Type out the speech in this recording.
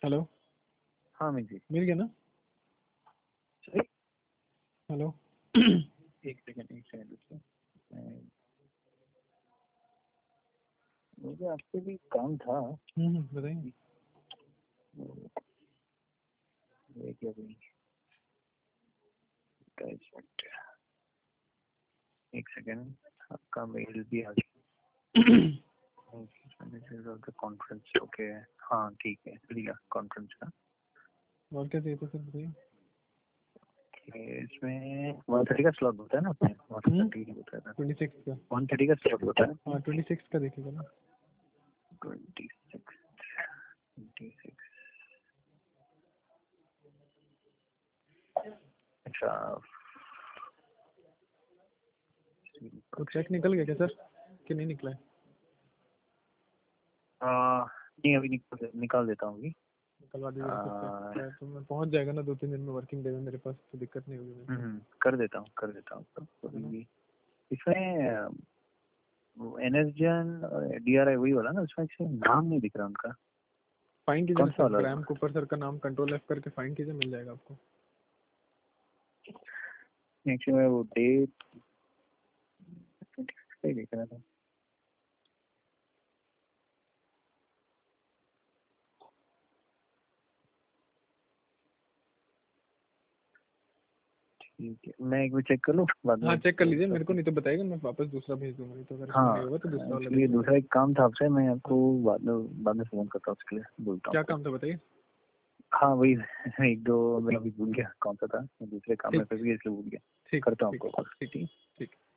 Hello. हाँ अमित जी। मिल गया ना? सही। हेलो। एक सेकंड रुकिए। मुझे आपसे भी काम था। बताइए। ये क्या भाई? एक सेकंड, आपका मेल भी आ गया। Conference okay. हाँ ठीक है, लिया कॉन्फ्रेंस का। और क्या चाहिए था सर, बताइए। इसमें 1:30 का स्लॉट होता है ना अपने? 1:30 होता है ना? 26 का। 1:30 का स्लॉट होता है। हाँ 26 का देखिएगा ना। 26। अच्छा, तो चेक निकल गया क्या सर, कि नहीं निकला है? नहीं अभी निकाल देता हूँ अभी। निकलवा दीजिएगा सर, तो मैं पहुंच जाएगा ना 2-3 दिन में, वर्किंग डे में मेरे पास, तो दिक्कत नहीं होगी मेरे को। कर देता हूँ तो इसमें एनएसजन डीआरआई वही वाला ना? इसमें नाम नहीं दिख रहा उनका। फाइन कीजिए कौन ना सा सर, वाला? ग्राम कुपर सर का नाम कंट्रोल F करके फाइन कीजिए, मिल जाएगा आपको। एक्चुअली वो डेट सही दिख रहा था। ठीक है, मैं एक बार चेक कर लूँ बाद में। हाँ चेक कर लीजिए, मेरे को नहीं तो बताइएगा, मैं वापस दूसरा भेज दूंगा, नहीं तो अगर इसमें हाँ नहीं होगा तो दूसरा वाला एक्चुअली देख दूसरा लीजिए। एक काम था आपसे, मैं आपको बाद में फोन करता हूँ, उसके लिए बोलता हूँ क्या आपको। काम था बताइए। हाँ वही एक दो मैं अभी भूल गया कौन सा था, दूसरे काम में ठीक फंस गया इसलिए भूल गया। ठीक करता हूँ ठीक आपको। ठीक ठीक।